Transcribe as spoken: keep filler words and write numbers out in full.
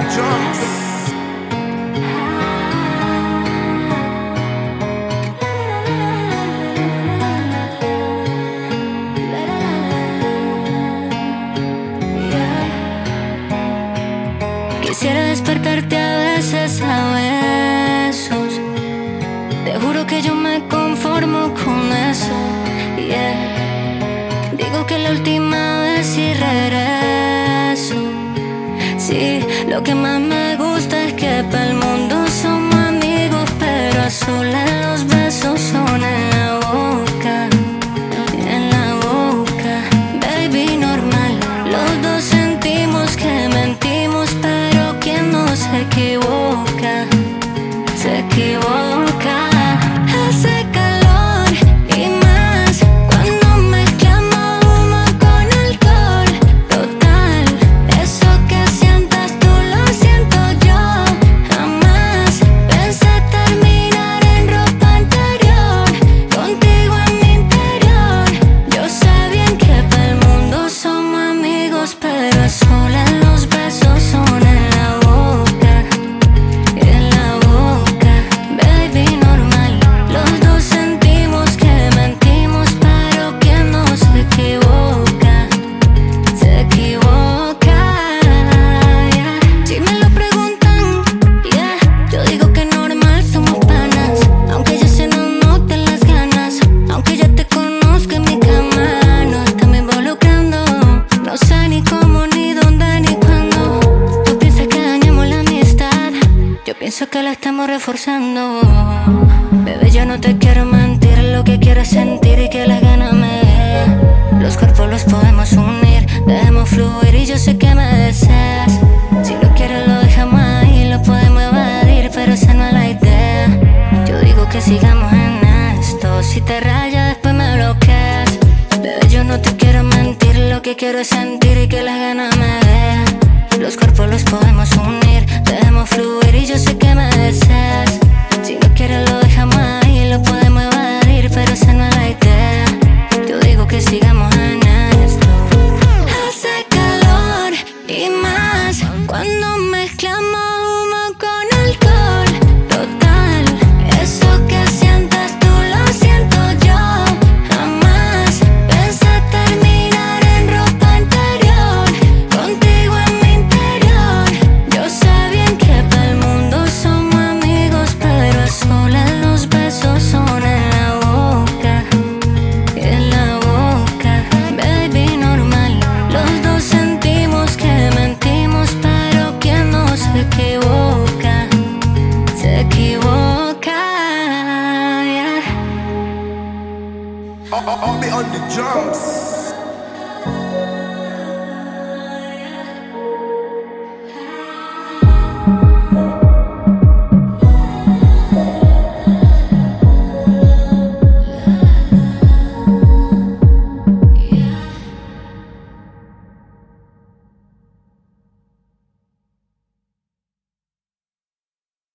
Quisiera despertarte a veces a besos. Te juro que yo me conformo con eso, yeah. Digo que la última vez y regreso. Sí, lo que más me gusta es que para el mundo somos amigos, pero a solas los besos son en la boca, en la boca. Baby, normal, los dos sentimos que mentimos, pero quien no se equivoca, se equivoca. Hace calor y más cuando mezclamos humo con alcohol. Total, eso que sientas tú lo siento yo. Jamás pensé terminar en ropa interior, contigo en mi interior. Yo sé bien que para el mundo somos amigos, pero a solas los besos son en la boca, en la boca. Baby, normal, los dos sentimos que mentimos, pero quien no se equivoca, se equivoca, yeah. Si me lo preguntan, yeah, yo digo que normal, somos panas. Aunque ya se nos noten las ganas, aunque ya te conozca en mi cama, no estamos involucrando. No sé ni cómo, ni dónde, ni cuándo. Tú piensas que dañamos la amistad, yo pienso que la estamos reforzando. Bebé, yo no te quiero mentir, lo que quiero es sentir y que las ganas me den. Los cuerpos los podemos unir, dejemos fluir y yo sé que me deseas. Si lo quieres lo dejamos ahí, lo podemos evadir, pero esa no es la idea. Yo digo que sigamos en esto, si te rayas después me bloqueas. Bebé, yo no te quiero mentir, lo que quiero es sentir y que las ganas me den. Los cuerpos los podemos unir, dejemos fluir y yo sé que me deseas. Si no quieres lo dejamos ahí, lo podemos evadir, pero esa no es la idea. Yo digo que sigamos en esto. Hace calor y más cuando mezclamos humo con alcohol. Total, eso que sientas tú lo siento yo. Jamás pensé terminar en ropa interior, contigo en mi interior. Yo sé bien que para el mundo somos amigos, pero a solas los besos son en la boca, en la boca. Baby, normal, los dos sentimos que mentimos, pero quien no se equivoca, se equivoca, yeah. I'll, I'll be on the drums.